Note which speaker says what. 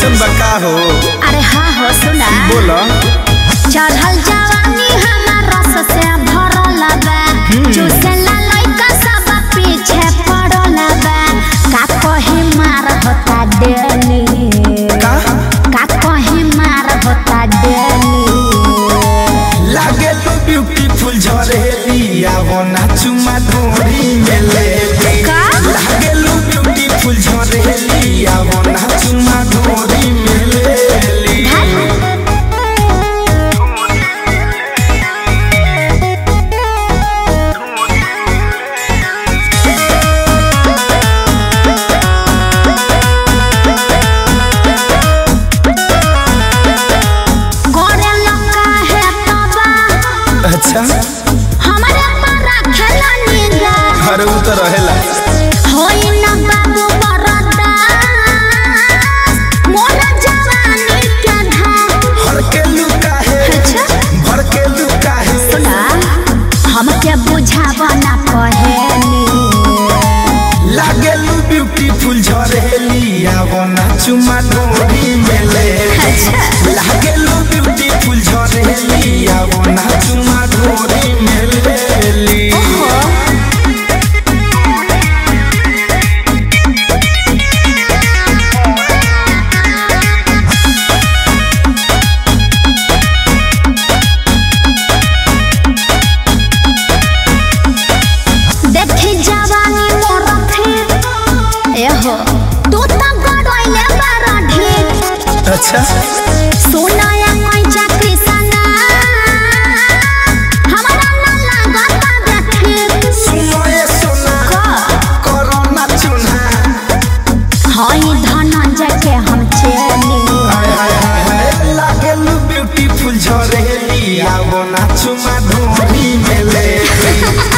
Speaker 1: कैसन बका हो?
Speaker 2: अरे हाँ हो सुना
Speaker 1: बोला
Speaker 2: चढ़ल जवानी हमार रस से भरल बा चूसेला लइका सब पीछे पड़ल बा का कहीं मार होता डेली का कहीं मार होता डेली
Speaker 1: लागे तो ब्यूटीफुल झरेली आवो ना चुमा ढोरी में ले
Speaker 2: का
Speaker 1: लागे लो ब्यूटीफुल झरेली आवो ना चुमा ढोरी में ले अच्छा
Speaker 2: हमारे पारा खेला निगा
Speaker 1: अरे उ तो रहेला
Speaker 2: होई ना बाबू बरदा मोर जवानी के धार
Speaker 1: हर के लुका है भर के लुका है
Speaker 2: सुना हम के बुझावा ना पहेली
Speaker 1: लागे लू ब्यूटीफुल झरेली आवो ना चुमा ढोरी में ले लागे लू ब्यूटीफुल झरेली आवो ना चुमा ढोरी में ले
Speaker 2: देखी जवानी मोर फिर एहो तू तो गड़ोइले बारा ढेर
Speaker 1: अच्छा
Speaker 2: सोनाया कैचा कृष्णा हमारा ना लागता देखे
Speaker 1: सुनो ये सोना करो ना चुना
Speaker 2: हई धनंजय के हम चेली
Speaker 1: हाय हाय हाय हाय लागे लू ब्यूटीफुल झरेली आवो ना चुमा ढोरी में ले